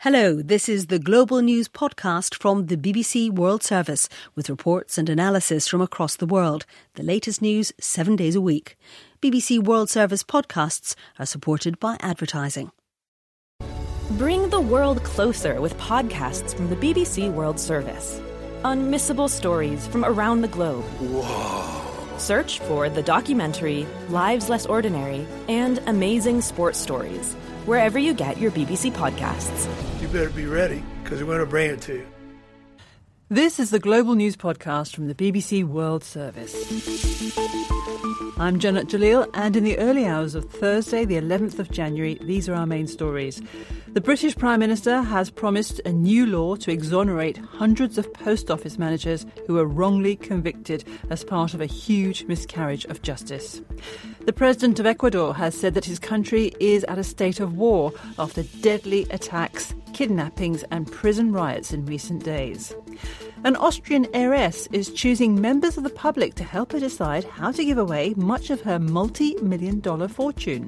Hello, this is the Global News podcast from the BBC World Service with reports and analysis from across the world. The latest news 7 days a week. BBC World Service podcasts are supported by advertising. Bring the world closer with podcasts from the BBC World Service. Unmissable stories from around the globe. Whoa. Search for the documentary Lives Less Ordinary and Amazing Sports Stories wherever you get your BBC podcasts. You better be ready, because we're going to bring it to you. This is the Global News podcast from the BBC World Service. I'm Janet Jalil, and in the early hours of Thursday, the 11th of January, these are our main stories. The British Prime Minister has promised a new law to exonerate hundreds of post office managers who were wrongly convicted as part of a huge miscarriage of justice. The President of Ecuador has said that his country is at a state of war after deadly attacks, kidnappings and prison riots in recent days. An Austrian heiress is choosing members of the public to help her decide how to give away much of her multi-million-dollar fortune.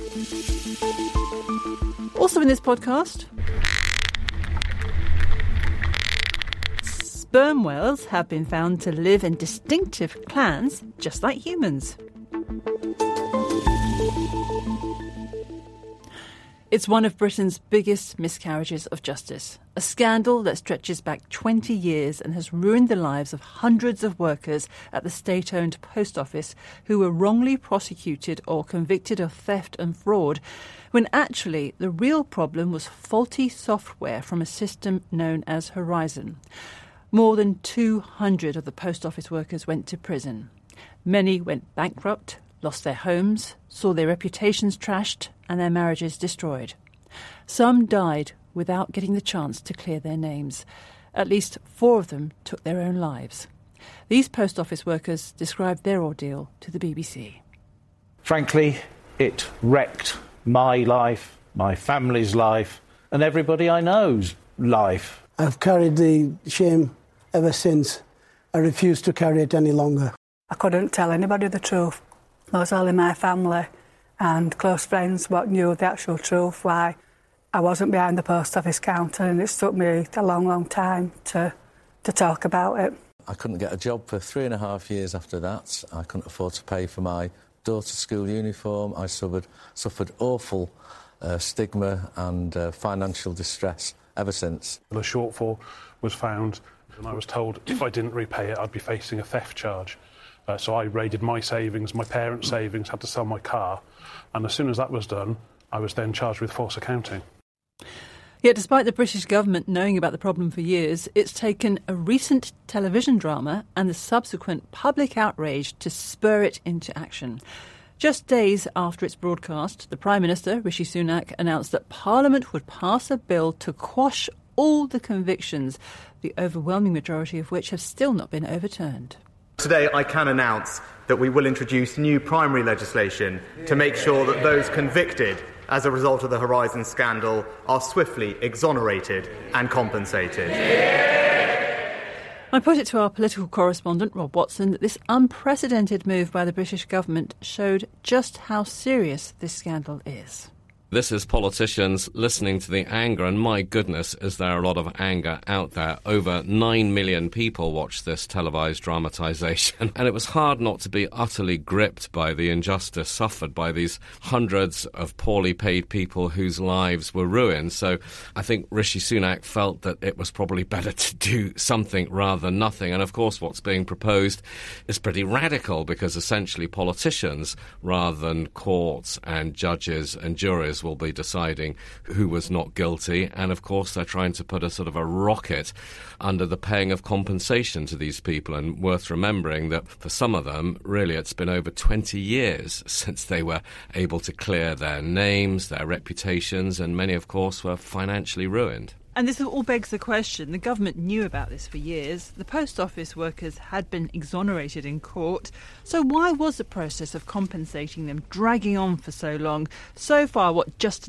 Also in this podcast, sperm whales have been found to live in distinctive clans just like humans. It's one of Britain's biggest miscarriages of justice, a scandal that stretches back 20 years and has ruined the lives of hundreds of workers at the state-owned post office who were wrongly prosecuted or convicted of theft and fraud, when actually the real problem was faulty software from a system known as Horizon. More than 200 of the post office workers went to prison. Many went bankrupt, lost their homes, saw their reputations trashed and their marriages destroyed. Some died without getting the chance to clear their names. At least 4 of them took their own lives. These post office workers described their ordeal to the BBC. Frankly, it wrecked my life, my family's life, and everybody I know's life. I've carried the shame ever since. I refuse to carry it any longer. I couldn't tell anybody the truth. It was only my family and close friends what knew the actual truth, why I wasn't behind the post office counter, and it took me a long, long time to talk about it. I couldn't get a job for 3.5 years after that. I couldn't afford to pay for my daughter's school uniform. I suffered awful stigma and financial distress ever since. The shortfall was found, and I was told if I didn't repay it, I'd be facing a theft charge. So I raided my savings, my parents' savings, had to sell my car. And as soon as that was done, I was then charged with false accounting. Yet despite the British government knowing about the problem for years, it's taken a recent television drama and the subsequent public outrage to spur it into action. Just days after its broadcast, the Prime Minister, Rishi Sunak, announced that Parliament would pass a bill to quash all the convictions, the overwhelming majority of which have still not been overturned. Today I can announce that we will introduce new primary legislation to make sure that those convicted as a result of the Horizon scandal are swiftly exonerated and compensated. I put it to our political correspondent, Rob Watson, that this unprecedented move by the British government showed just how serious this scandal is. This is politicians listening to the anger, and my goodness, is there a lot of anger out there. Over 9 million people watched this televised dramatisation, and it was hard not to be utterly gripped by the injustice suffered by these hundreds of poorly paid people whose lives were ruined. So I think Rishi Sunak felt that it was probably better to do something rather than nothing. And of course what's being proposed is pretty radical, because essentially politicians, rather than courts and judges and juries, will be deciding who was not guilty. And of course they're trying to put a sort of a rocket under the paying of compensation to these people. And worth remembering that for some of them, really it's been over 20 years since they were able to clear their names, their reputations, and many of course were financially ruined. And this all begs the question, the government knew about this for years, the post office workers had been exonerated in court, so why was the process of compensating them dragging on for so long? So far, just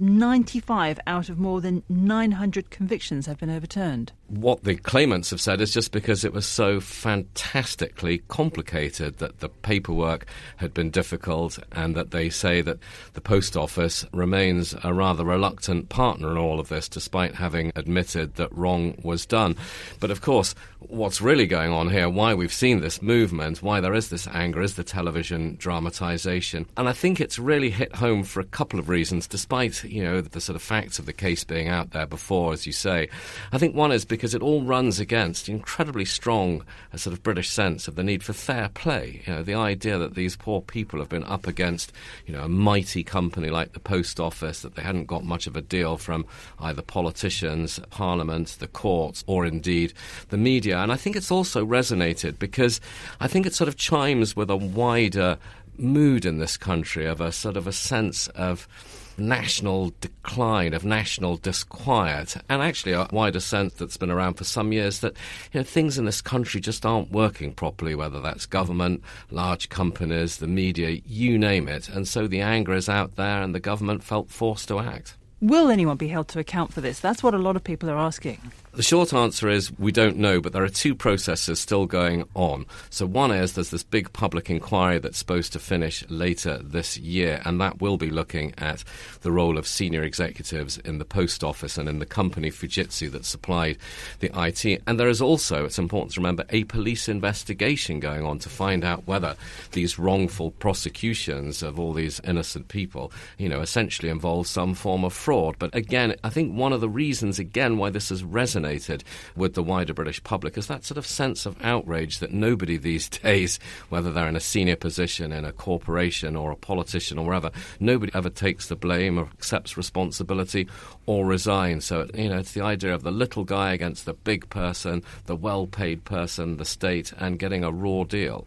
95 out of more than 900 convictions have been overturned? What the claimants have said is just because it was so fantastically complicated that the paperwork had been difficult, and that they say that the post office remains a rather reluctant partner in all of this, despite having admitted that wrong was done. But of course, what's really going on here, why we've seen this movement, why there is this anger, is the television dramatisation. And I think it's really hit home for a couple of reasons, despite, the sort of facts of the case being out there before, as you say. I think one is because it all runs against incredibly strong sort of British sense of the need for fair play. The idea that these poor people have been up against, a mighty company like the Post Office, that they hadn't got much of a deal from either politicians, Parliament, the courts, or indeed the media. And I think it's also resonated because I think it sort of chimes with a wider mood in this country of a sort of a sense of national decline, of national disquiet, and actually a wider sense that's been around for some years that things in this country just aren't working properly, whether that's government, large companies, the media, you name it. And so the anger is out there and the government felt forced to act. Will anyone be held to account for this? That's what a lot of people are asking. The short answer is we don't know, but there are two processes still going on. So one is there's this big public inquiry that's supposed to finish later this year, and that will be looking at the role of senior executives in the post office and in the company Fujitsu that supplied the IT. And there is also, it's important to remember, a police investigation going on to find out whether these wrongful prosecutions of all these innocent people, essentially involve some form of fraud. But again, I think one of the reasons, why this has resonated with the wider British public is that sort of sense of outrage that nobody these days, whether they're in a senior position in a corporation or a politician or wherever, nobody ever takes the blame or accepts responsibility or resigns. So, it's the idea of the little guy against the big person, the well-paid person, the state, and getting a raw deal.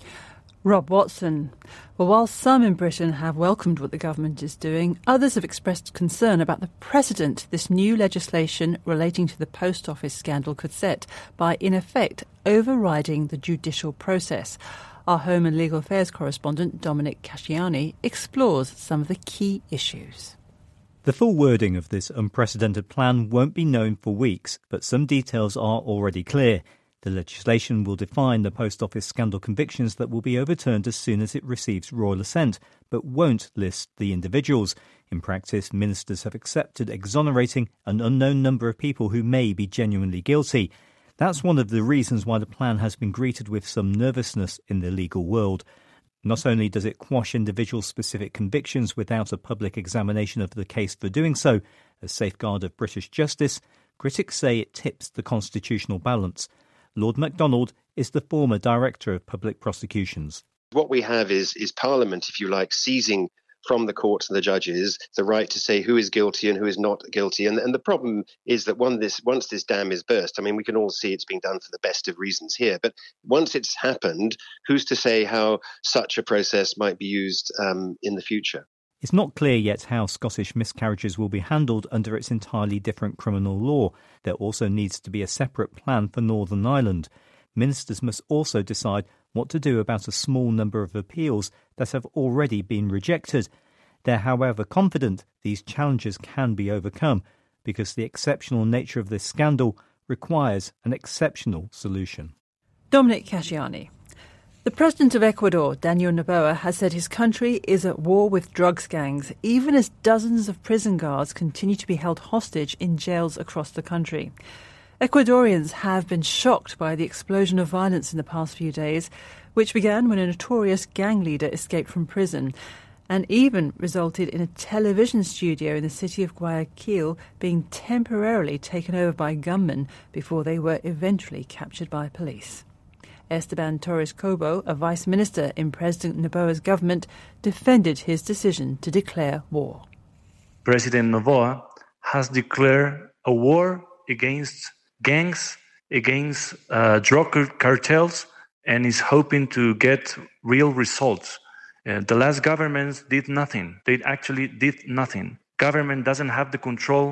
Rob Watson. Well, while some in Britain have welcomed what the government is doing, others have expressed concern about the precedent this new legislation relating to the post office scandal could set by, in effect, overriding the judicial process. Our Home and Legal Affairs correspondent, Dominic Casciani, explores some of the key issues. The full wording of this unprecedented plan won't be known for weeks, but some details are already clear. The legislation will define the post office scandal convictions that will be overturned as soon as it receives royal assent, but won't list the individuals. In practice, ministers have accepted exonerating an unknown number of people who may be genuinely guilty. That's one of the reasons why the plan has been greeted with some nervousness in the legal world. Not only does it quash individual-specific convictions without a public examination of the case for doing so, a safeguard of British justice, critics say it tips the constitutional balance. Lord MacDonald is the former Director of Public Prosecutions. What we have is Parliament, if you like, seizing from the courts and the judges the right to say who is guilty and who is not guilty. And the problem is that once this dam is burst, we can all see it's being done for the best of reasons here. But once it's happened, who's to say how such a process might be used in the future? It's not clear yet how Scottish miscarriages will be handled under its entirely different criminal law. There also needs to be a separate plan for Northern Ireland. Ministers must also decide what to do about a small number of appeals that have already been rejected. They're, however, confident these challenges can be overcome because the exceptional nature of this scandal requires an exceptional solution. Dominic Casciani. The president of Ecuador, Daniel Noboa, has said his country is at war with drugs gangs, even as dozens of prison guards continue to be held hostage in jails across the country. Ecuadorians have been shocked by the explosion of violence in the past few days, which began when a notorious gang leader escaped from prison and even resulted in a television studio in the city of Guayaquil being temporarily taken over by gunmen before they were eventually captured by police. Esteban Torres Cobo, a vice minister in President Noboa's government, defended his decision to declare war. President Noboa has declared a war against gangs, against drug cartels, and is hoping to get real results. The last governments did nothing. They actually did nothing. Government doesn't have the control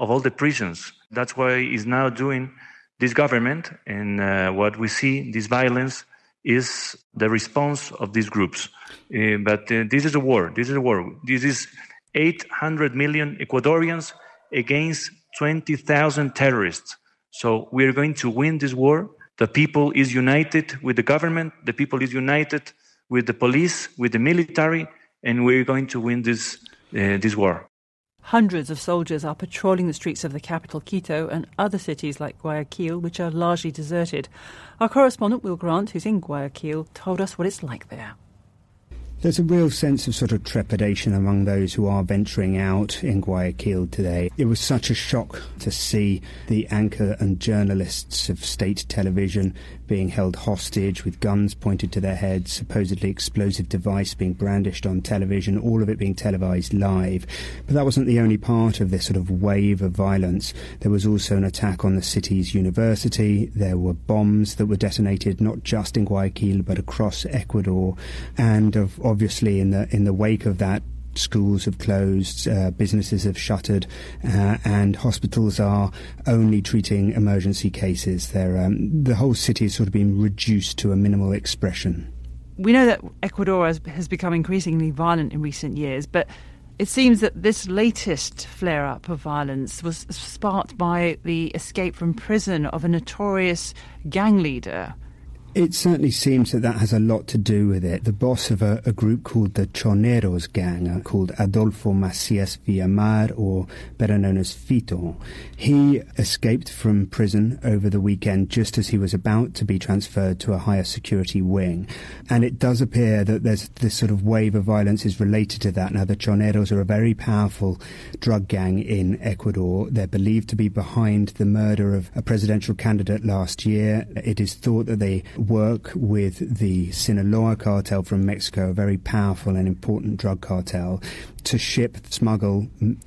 of all the prisons. That's why it's now doing this government, and what we see, this violence, is the response of these groups. But this is a war. This is 800 million Ecuadorians against 20,000 terrorists. So we are going to win this war. The people is united with the government. The people is united with the police, with the military, and we're going to win this war. Hundreds of soldiers are patrolling the streets of the capital, Quito, and other cities like Guayaquil, which are largely deserted. Our correspondent, Will Grant, who's in Guayaquil, told us what it's like there. There's a real sense of sort of trepidation among those who are venturing out in Guayaquil today. It was such a shock to see the anchor and journalists of state television being held hostage with guns pointed to their heads, supposedly explosive device being brandished on television, all of it being televised live. But that wasn't the only part of this sort of wave of violence. There was also an attack on the city's university. There were bombs that were detonated not just in Guayaquil but across Ecuador, and obviously in the wake of that, schools have closed, businesses have shuttered, and hospitals are only treating emergency cases. The whole city has sort of been reduced to a minimal expression. We know that Ecuador has become increasingly violent in recent years, but it seems that this latest flare-up of violence was sparked by the escape from prison of a notorious gang leader. It certainly seems that has a lot to do with it. The boss of a group called the Choneros gang, called Adolfo Macias Villamar, or better known as Fito, he escaped from prison over the weekend just as he was about to be transferred to a higher security wing. And it does appear that there's this sort of wave of violence is related to that. Now, the Choneros are a very powerful drug gang in Ecuador. They're believed to be behind the murder of a presidential candidate last year. It is thought that they work with the Sinaloa cartel from Mexico, a very powerful and important drug cartel, to smuggle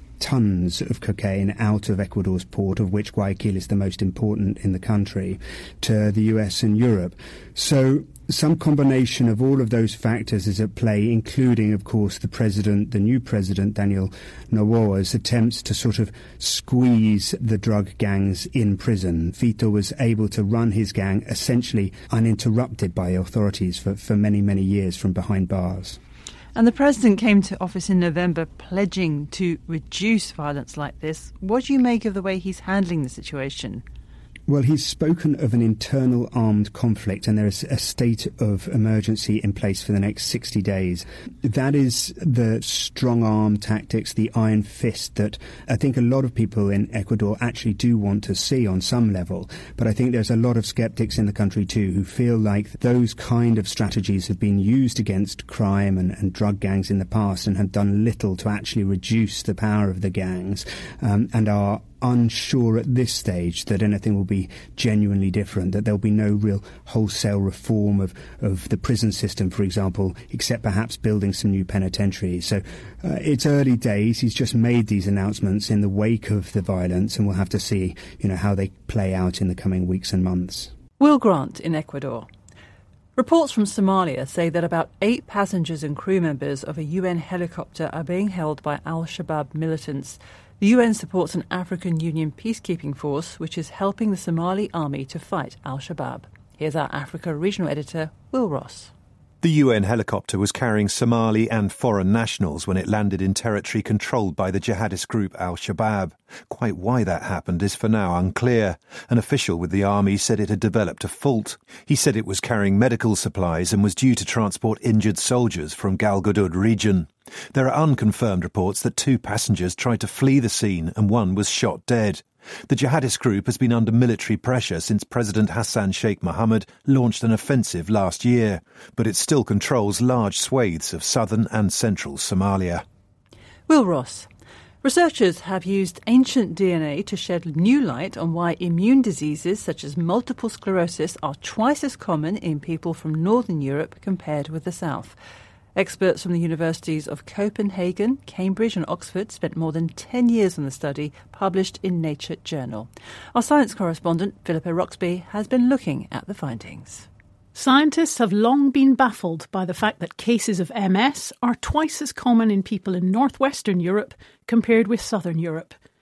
tons of cocaine out of Ecuador's port, of which Guayaquil is the most important in the country, to the US and Europe. So some combination of all of those factors is at play, including, of course, the new president, Daniel Noboa's attempts to sort of squeeze the drug gangs in prison. Fito was able to run his gang essentially uninterrupted by authorities for many, many years from behind bars. And the president came to office in November pledging to reduce violence like this. What do you make of the way he's handling the situation? Well, he's spoken of an internal armed conflict, and there is a state of emergency in place for the next 60 days. That is the strong-arm tactics, the iron fist that I think a lot of people in Ecuador actually do want to see on some level. But I think there's a lot of skeptics in the country too who feel like those kind of strategies have been used against crime and drug gangs in the past and have done little to actually reduce the power of the gangs, and are unsure at this stage that anything will be genuinely different, that there'll be no real wholesale reform of the prison system, for example, except perhaps building some new penitentiaries. So it's early days. He's just made these announcements in the wake of the violence, and we'll have to see, how they play out in the coming weeks and months. Will Grant in Ecuador. Reports from Somalia say that about 8 passengers and crew members of a UN helicopter are being held by al-Shabaab militants. The UN supports an African Union peacekeeping force which is helping the Somali army to fight al-Shabaab. Here's our Africa regional editor, Will Ross. The UN helicopter was carrying Somali and foreign nationals when it landed in territory controlled by the jihadist group al-Shabaab. Quite why that happened is for now unclear. An official with the army said it had developed a fault. He said it was carrying medical supplies and was due to transport injured soldiers from Galgaduud region. There are unconfirmed reports that 2 passengers tried to flee the scene and one was shot dead. The jihadist group has been under military pressure since President Hassan Sheikh Mohammed launched an offensive last year, but it still controls large swathes of southern and central Somalia. Will Ross. Researchers have used ancient DNA to shed new light on why immune diseases such as multiple sclerosis are twice as common in people from Northern Europe compared with the South. Experts from the universities of Copenhagen, Cambridge and Oxford spent more than 10 years on the study, published in Nature Journal. Our science correspondent, Philippa Roxby, has been looking at the findings. Scientists have long been baffled by the fact that cases of MS are twice as common in people in northwestern Europe compared with southern Europe.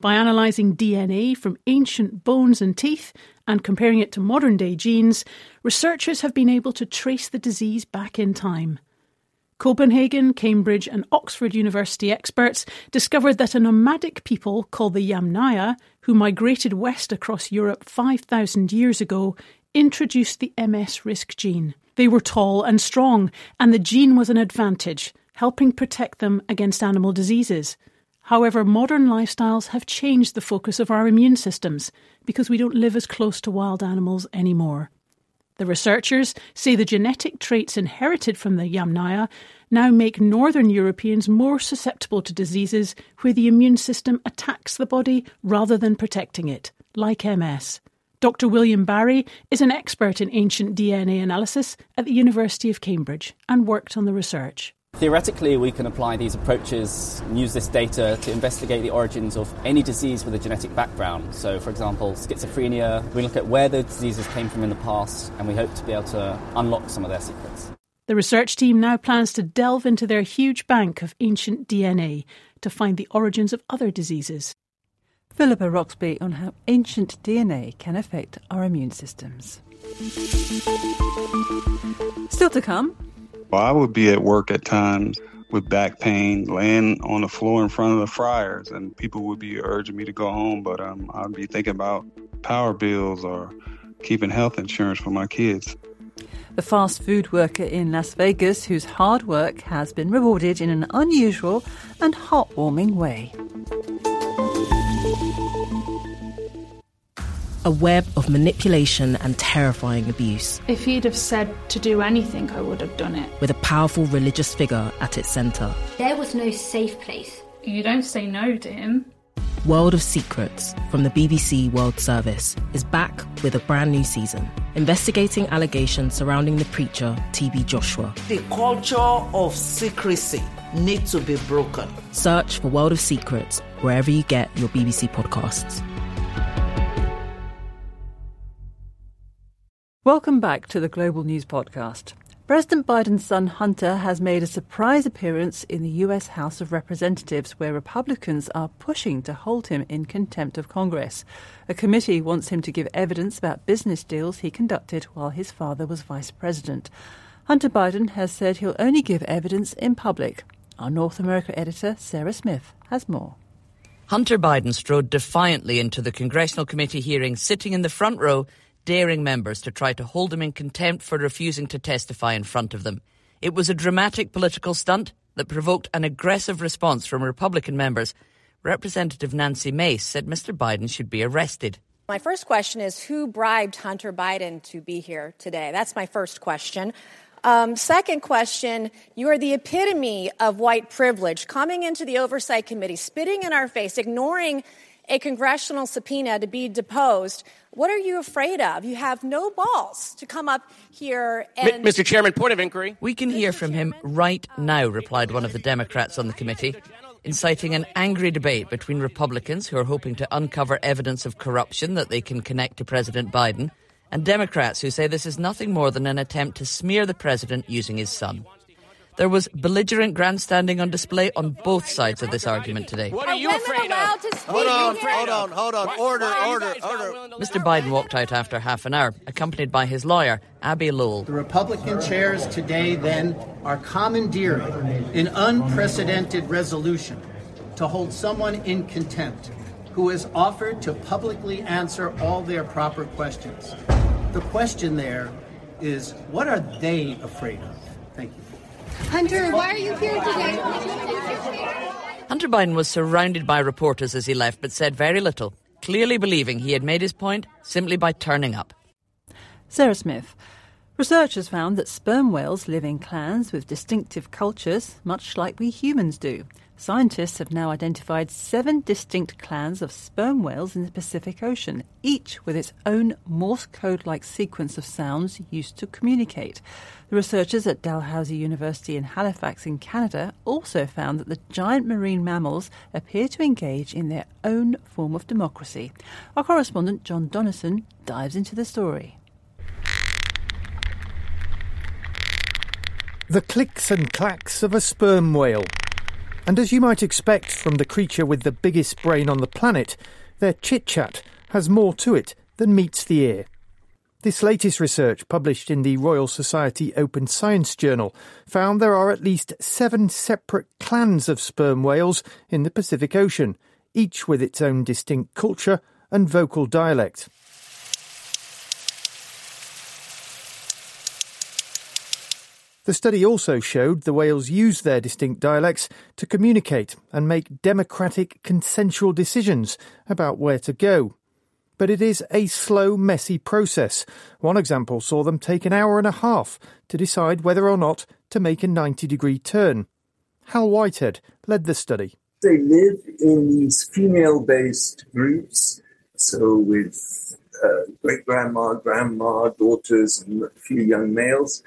By analysing DNA from ancient bones and teeth and comparing it to modern-day genes, researchers have been able to trace the disease back in time. Copenhagen, Cambridge and Oxford University experts discovered that a nomadic people called the Yamnaya, who migrated west across Europe 5,000 years ago, introduced the MS risk gene. They were tall and strong, and the gene was an advantage, helping protect them against animal diseases. However, modern lifestyles have changed the focus of our immune systems because we don't live as close to wild animals anymore. The researchers say the genetic traits inherited from the Yamnaya now make Northern Europeans more susceptible to diseases where the immune system attacks the body rather than protecting it, like MS. Dr. William Barry is an expert in ancient DNA analysis at the University of Cambridge and worked on the research. Theoretically, we can apply these approaches and use this data to investigate the origins of any disease with a genetic background. So, for example, schizophrenia, we look at where the diseases came from in the past, and we hope to be able to unlock some of their secrets. The research team now plans to delve into their huge bank of ancient DNA to find the origins of other diseases. Philippa Roxby on how ancient DNA can affect our immune systems. Still to come. Well, I would be at work at times with back pain, laying on the floor in front of the fryers, and people would be urging me to go home, but I'd be thinking about power bills or keeping health insurance for my kids. The fast food worker in Las Vegas, whose hard work has been rewarded in an unusual and heartwarming way. A web of manipulation and terrifying abuse. If he'd have said to do anything, I would have done it. With a powerful religious figure at its centre. There was no safe place. You don't say no to him. World of Secrets from the BBC World Service is back with a brand new season, investigating allegations surrounding the preacher T.B. Joshua. The culture of secrecy needs to be broken. Search for World of Secrets wherever you get your BBC podcasts. Welcome back to the Global News Podcast. President Biden's son Hunter has made a surprise appearance in the US House of Representatives, where Republicans are pushing to hold him in contempt of Congress. A committee wants him to give evidence about business deals he conducted while his father was vice president. Hunter Biden has said he'll only give evidence in public. Our North America editor, Sarah Smith, has more. Hunter Biden strode defiantly into the Congressional Committee hearing, sitting in the front row, daring members to try to hold him in contempt for refusing to testify in front of them. It was a dramatic political stunt that provoked an aggressive response from Republican members. Representative Nancy Mace said Mr. Biden should be arrested. My first question is, who bribed Hunter Biden to be here today? That's my first question. Second question, you are the epitome of white privilege, coming into the Oversight Committee, spitting in our face, ignoring a congressional subpoena to be deposed. What are you afraid of? You have no balls to come up here and... Mr. Chairman, point of inquiry. We can hear from him right now, replied one of the Democrats on the committee, inciting an angry debate between Republicans who are hoping to uncover evidence of corruption that they can connect to President Biden, and Democrats who say this is nothing more than an attempt to smear the president using his son. There was belligerent grandstanding on display on both sides of this argument today. What are you afraid of? Hold on. Order. Mr. Biden walked out after half an hour, accompanied by his lawyer, Abby Lowell. The Republican chairs today, then, are commandeering an unprecedented resolution to hold someone in contempt who has offered to publicly answer all their proper questions. The question there is, what are they afraid of? Thank you. Hunter, why are you here today? Hunter Biden was surrounded by reporters as he left, but said very little, clearly believing he had made his point simply by turning up. Sarah Smith. Researchers found that sperm whales live in clans with distinctive cultures, much like we humans do. Scientists have now identified 7 distinct clans of sperm whales in the Pacific Ocean, each with its own Morse code-like sequence of sounds used to communicate. The researchers at Dalhousie University in Halifax in Canada also found that the giant marine mammals appear to engage in their own form of democracy. Our correspondent John Donnison dives into the story. The clicks and clacks of a sperm whale. And as you might expect from the creature with the biggest brain on the planet, their chit-chat has more to it than meets the ear. This latest research, published in the Royal Society Open Science Journal, found there are at least 7 separate clans of sperm whales in the Pacific Ocean, each with its own distinct culture and vocal dialect. The study also showed the whales use their distinct dialects to communicate and make democratic, consensual decisions about where to go. But it is a slow, messy process. One example saw them take an hour and a half to decide whether or not to make a 90-degree turn. Hal Whitehead led the study. They live in these female-based groups, so with great-grandma, grandma, daughters, and a few young males.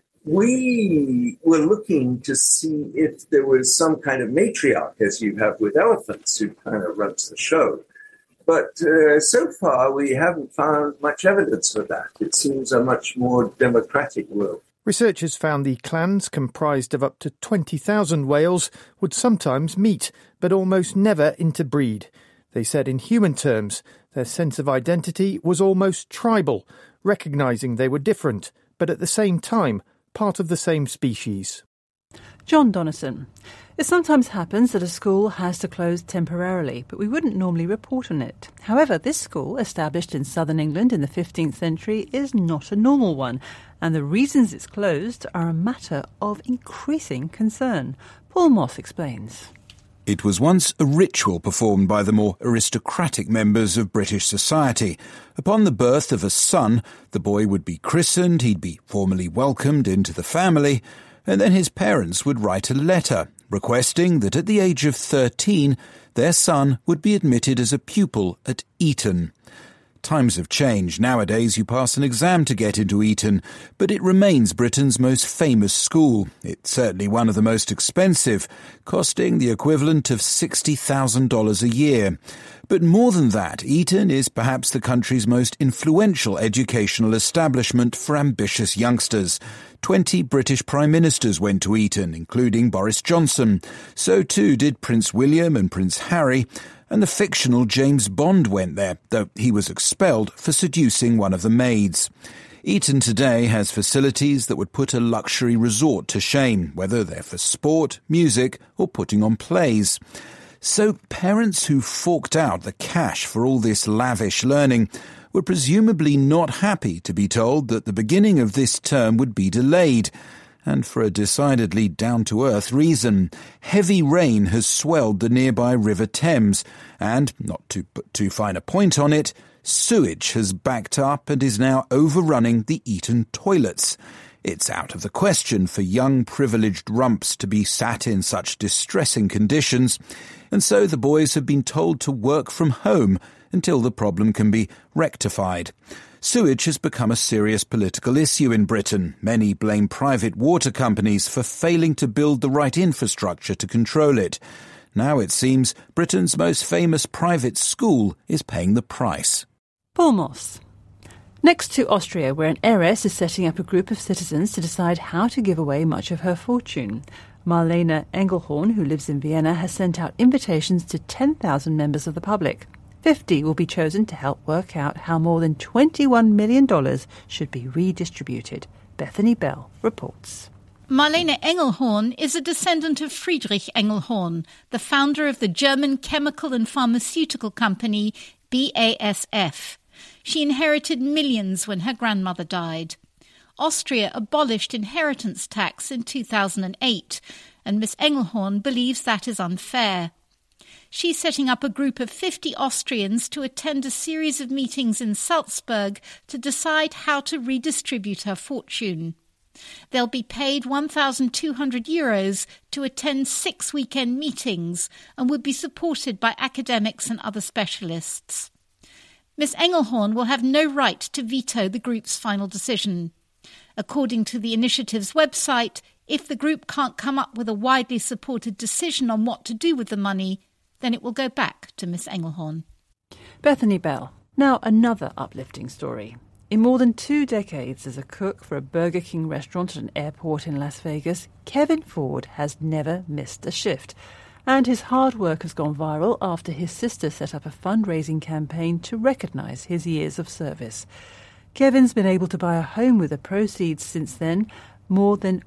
We were looking to see if there was some kind of matriarch, as you have with elephants, who kind of runs the show. But so far, we haven't found much evidence of that. It seems a much more democratic world. Researchers found the clans, comprised of up to 20,000 whales, would sometimes meet, but almost never interbreed. They said in human terms, their sense of identity was almost tribal, recognising they were different, but at the same time, part of the same species. John Donnison. It sometimes happens that a school has to close temporarily, but we wouldn't normally report on it. However, this school, established in southern England in the 15th century, is not a normal one, and the reasons it's closed are a matter of increasing concern. Paul Moss explains. It was once a ritual performed by the more aristocratic members of British society. Upon the birth of a son, the boy would be christened, he'd be formally welcomed into the family, and then his parents would write a letter requesting that at the age of 13, their son would be admitted as a pupil at Eton. Times have changed. Nowadays you pass an exam to get into Eton, but it remains Britain's most famous school. It's certainly one of the most expensive, costing the equivalent of $60,000 a year. But more than that, Eton is perhaps the country's most influential educational establishment for ambitious youngsters. 20 British Prime Ministers went to Eton, including Boris Johnson. So too did Prince William and Prince Harry, and the fictional James Bond went there, though he was expelled for seducing one of the maids. Eton today has facilities that would put a luxury resort to shame, whether they're for sport, music, or putting on plays. So parents who forked out the cash for all this lavish learning were presumably not happy to be told that the beginning of this term would be delayed, and for a decidedly down-to-earth reason. Heavy rain has swelled the nearby River Thames, and, not to put too fine a point on it, sewage has backed up and is now overrunning the Eton toilets. It's out of the question for young privileged rumps to be sat in such distressing conditions, and so the boys have been told to work from home until the problem can be rectified. Sewage has become a serious political issue in Britain. Many blame private water companies for failing to build the right infrastructure to control it. Now it seems Britain's most famous private school is paying the price. Paul Moss. Next to Austria, where an heiress is setting up a group of citizens to decide how to give away much of her fortune. Marlene Engelhorn, who lives in Vienna, has sent out invitations to 10,000 members of the public. 50 will be chosen to help work out how more than $21 million should be redistributed. Bethany Bell reports. Marlene Engelhorn is a descendant of Friedrich Engelhorn, the founder of the German chemical and pharmaceutical company BASF. She inherited millions when her grandmother died. Austria abolished inheritance tax in 2008, and Miss Engelhorn believes that is unfair. She's setting up a group of 50 Austrians to attend a series of meetings in Salzburg to decide how to redistribute her fortune. They'll be paid €1,200 to attend 6 weekend meetings and would be supported by academics and other specialists. Miss Engelhorn will have no right to veto the group's final decision. According to the initiative's website, if the group can't come up with a widely supported decision on what to do with the money, then it will go back to Miss Engelhorn. Bethany Bell. Now another uplifting story. In more than 2 decades as a cook for a Burger King restaurant at an airport in Las Vegas, Kevin Ford has never missed a shift. And his hard work has gone viral after his sister set up a fundraising campaign to recognise his years of service. Kevin's been able to buy a home with the proceeds since then, more than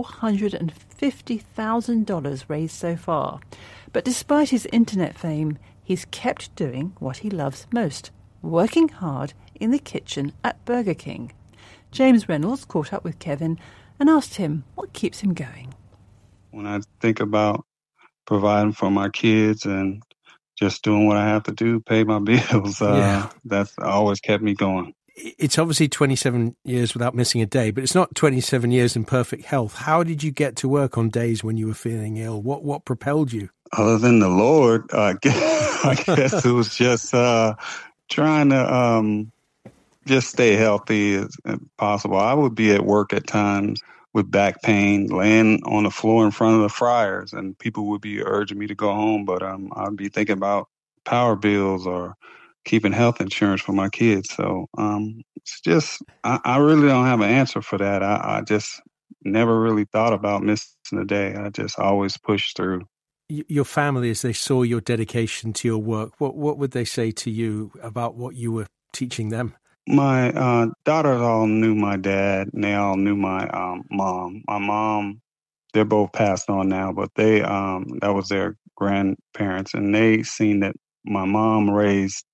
$450,000 raised so far. But despite his internet fame, he's kept doing what he loves most, working hard in the kitchen at Burger King. James Reynolds caught up with Kevin and asked him what keeps him going. When I think about providing for my kids and just doing what I have to do, pay my bills, that's always kept me going. It's obviously 27 years without missing a day, but it's not 27 years in perfect health. How did you get to work on days when you were feeling ill? What propelled you? Other than the Lord, I guess it was just trying to just stay healthy as possible. I would be at work at times with back pain, laying on the floor in front of the fryers, and people would be urging me to go home, but I'd be thinking about power bills or keeping health insurance for my kids. So it's just, I really don't have an answer for that. I just never really thought about missing a day. I just always pushed through. Your family, as they saw your dedication to your work, what would they say to you about what you were teaching them? My daughters all knew my dad, and they all knew my mom. My mom, they're both passed on now, but they that was their grandparents, and they seen that my mom raised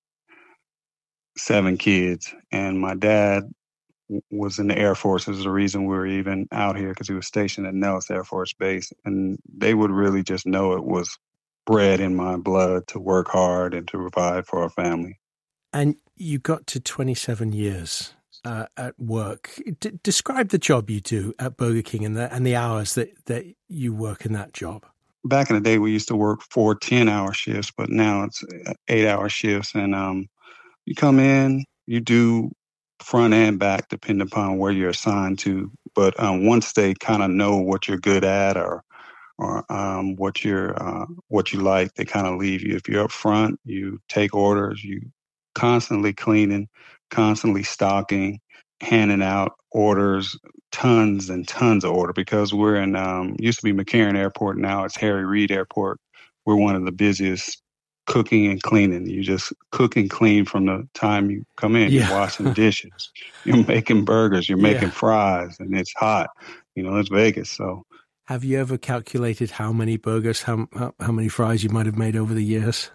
7 kids, and my dad was in the Air Force. Is the reason we were even out here, because he was stationed at Nellis Air Force Base, and they would really just know it was bred in my blood to work hard and to provide for our family. And you got to 27 years at work. Describe the job you do at Burger King and the hours that you work in that job. Back in the day, we used to work 4 10-hour shifts, but now it's 8-hour shifts. And you come in, you do front and back, depending upon where you're assigned to. But once they kind of know what you're good at or what you like, they kind of leave you. If you're up front, you take orders, you constantly cleaning, constantly stocking, handing out orders, tons and tons of order, because we're in, used to be McCarran Airport, now it's Harry Reid Airport. We're one of the busiest cooking and cleaning. You just cook and clean from the time you come in. You're washing dishes, you're making burgers, you're making fries, and it's hot. It's Vegas. So have you ever calculated how many burgers, how many fries you might have made over the years?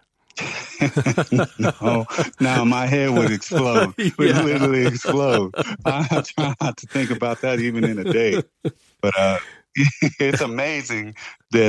No, now my head would explode. It would literally explode. I try not to think about that even in a day. But it's amazing that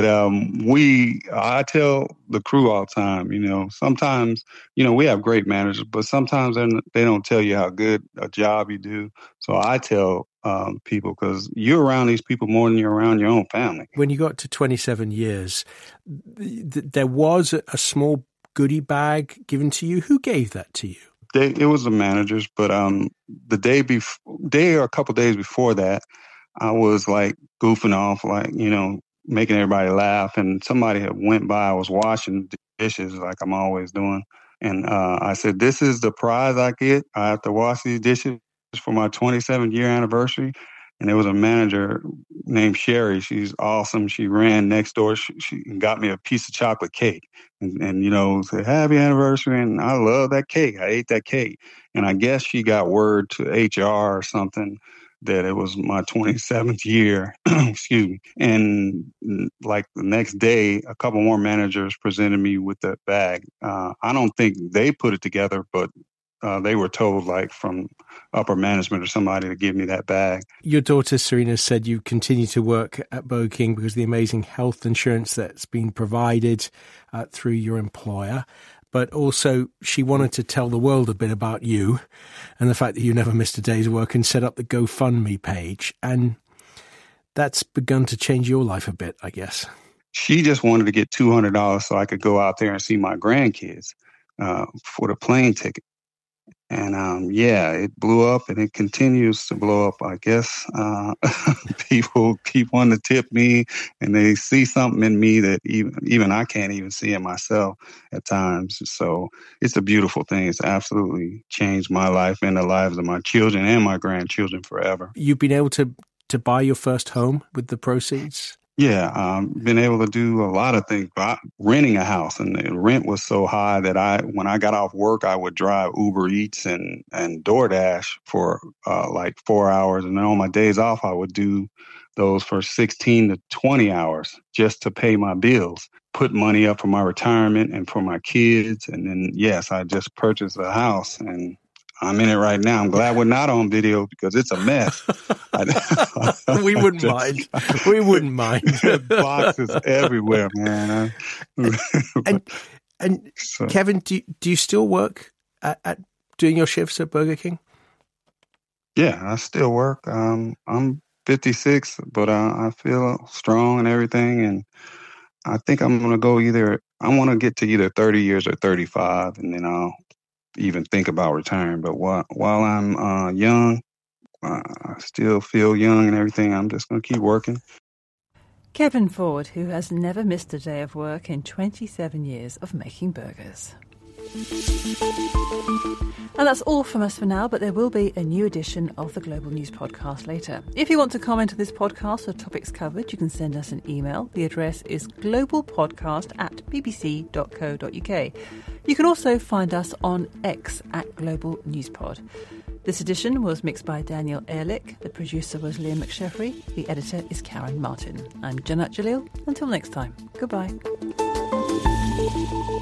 I tell the crew all the time, sometimes, we have great managers, but sometimes they don't tell you how good a job you do. So I tell people, because you're around these people more than you're around your own family. When you got to 27 years, there was a small goodie bag given to you. Who gave that to you? It was the managers, but the day or a couple of days before that, I was like goofing off, like, making everybody laugh. And somebody had went by, I was washing dishes like I'm always doing. And I said, this is the prize I get. I have to wash these dishes for my 27th year anniversary. And there was a manager named Sherry. She's awesome. She ran next door. She got me a piece of chocolate cake and said, happy anniversary. And I love that cake. I ate that cake. And I guess she got word to HR or something that it was my 27th year. Excuse me. And like the next day, a couple more managers presented me with that bag. I don't think they put it together, but they were told, like, from upper management or somebody to give me that bag. Your daughter, Serena, said you continue to work at Burger King because of the amazing health insurance that's been provided through your employer. But also she wanted to tell the world a bit about you and the fact that you never missed a day's work, and set up the GoFundMe page. And that's begun to change your life a bit, I guess. She just wanted to get $200 so I could go out there and see my grandkids for the plane ticket. And it blew up, and it continues to blow up. I guess people keep wanting to tip me, and they see something in me that even I can't even see in myself at times. So it's a beautiful thing. It's absolutely changed my life and the lives of my children and my grandchildren forever. You've been able to buy your first home with the proceeds? Yeah, been able to do a lot of things. Renting a house, and the rent was so high that when I got off work, I would drive Uber Eats and DoorDash for like 4 hours. And then on my days off, I would do those for 16 to 20 hours just to pay my bills, put money up for my retirement and for my kids. And then, yes, I just purchased a house, and I'm in it right now. I'm glad we're not on video because it's a mess. We wouldn't mind. We wouldn't mind. Boxes everywhere, man. And so, Kevin, do you still work at doing your shifts at Burger King? Yeah, I still work. I'm 56, but I feel strong and everything. And I think I'm going to go I want to get to either 30 years or 35, and then I'll even think about retiring. But while I'm young, I still feel young and everything. I'm just going to keep working. Kevin Ford, who has never missed a day of work in 27 years of making burgers. And that's all from us for now, but there will be a new edition of the Global News Podcast later. If you want to comment on this podcast or topics covered, you can send us an email. The address is globalpodcast@bbc.co.uk. You can also find us on X @Global News Pod. This edition was mixed by Daniel Ehrlich. The producer was Liam McSheffrey. The editor is Karen Martin. I'm Janat Jalil. Until next time, goodbye.